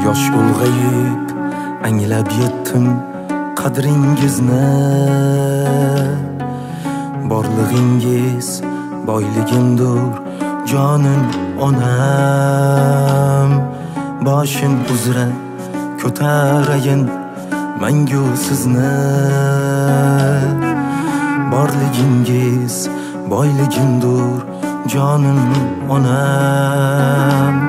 Yosh ulg'ayib anglab yetdim qadringizni. Borlig'ingiz boyligimdir jonim onam. Boshim uzra ko'tarayin mangu sizni. Borligingiz boyligimdir jonim onam.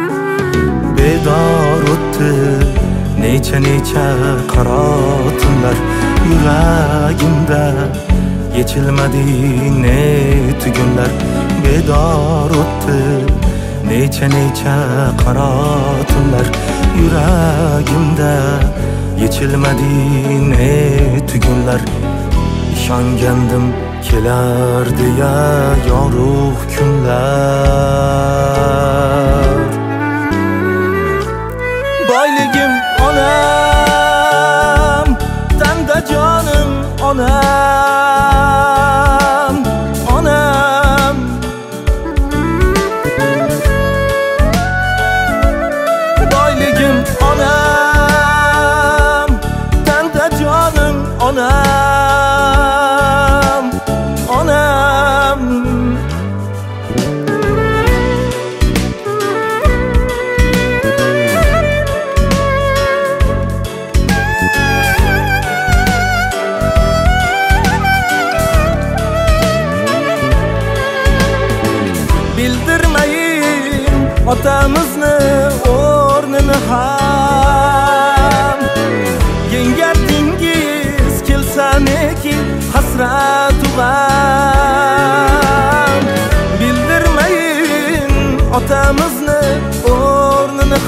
Bedor o'tdi necha qaro tunlar yuragimda, yechilmadi ne tugunlar. Bedor o'tdi necha qaro tunlar yuragimda, yechilmadi ne tugunlar. İshongandim kelar deya yorug' kunlar. Boyligim onam, tanda jonim onam, onam. Boyligim onam, tanda jonim onam, onam. Bildirmeyin otamizni o'rnini ham. Yengardingiz kelsa neki hasrat g'am. Bildirmeyin otamizni o'rnini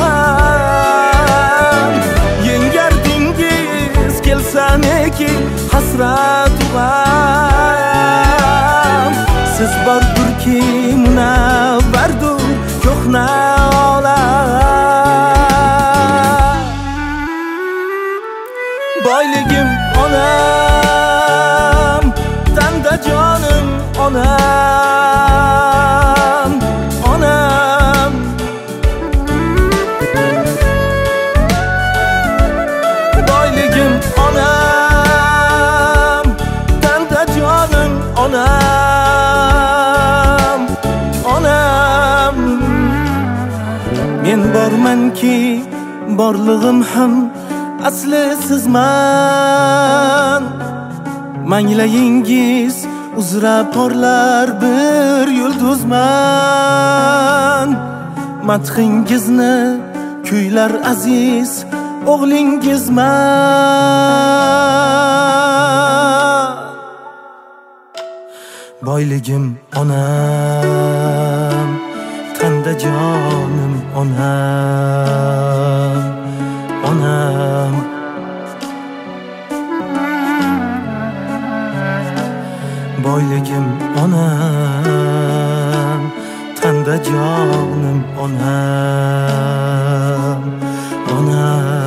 ham. Yengardingiz kelsa neki hasrat g'am. Siz bordirki munavvardur ko'hna olam. Boyligim onam, tanda jonim onam, onam. Boyligim onam, tanda jonim onam, onam. Men bormanki borlig'im ham asli sizman. Manglayingiz uzra porlar bir yulduzman. Madhingizni kuylar aziz o'g'lingizman. Boyligim onam, tanda jonim onam, onam. Boyligim onam, tanda jonim onam, onam.